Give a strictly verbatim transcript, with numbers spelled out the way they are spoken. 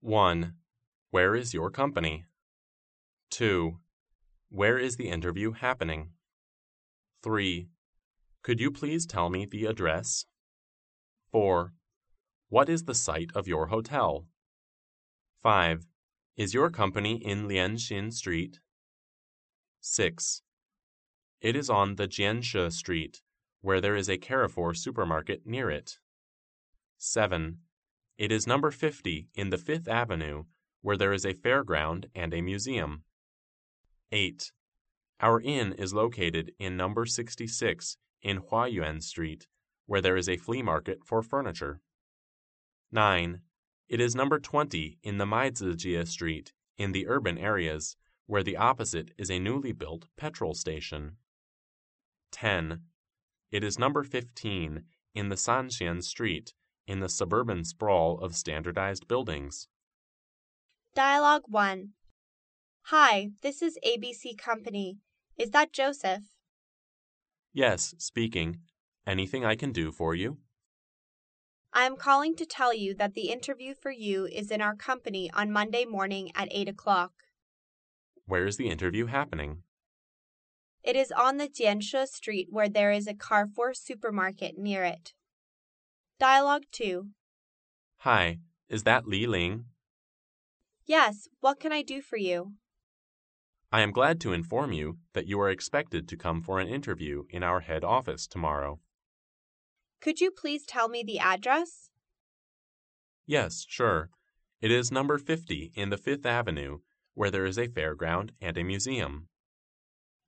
one. Where is your company? two. Where is the interview happening? three. Could you please tell me the address? four. What is the site of your hotel? five. Is your company in Lianxin Street? six. It is on the Jianshe Street, where there is a Carrefour supermarket near it. seven. It is number fifty in the Fifth Avenue, where there is a fairground and a museum. eight. Our inn is located in number sixty-six in Huayuan Street, where there is a flea market for furniture. nine. It is number twenty in the Maizijie Street, in the urban areas, where the opposite is a newly built petrol station. ten. It is number fifteen in the Sanxian Street, in the suburban sprawl of standardized buildings. Dialogue one. Hi, this is A B C Company. Is that Joseph? Yes, speaking. Anything I can do for you? I am calling to tell you that the interview for you is in our company on Monday morning at eight o'clock. Where is the interview happening? It is on the Jianshe Street where there is a Carrefour supermarket near it. Dialogue two. Hi, is that Li Ling? Yes, what can I do for you? I am glad to inform you that you are expected to come for an interview in our head office tomorrow. Could you please tell me the address? Yes, sure. It is number fifty in the Fifth Avenue, where there is a fairground and a museum.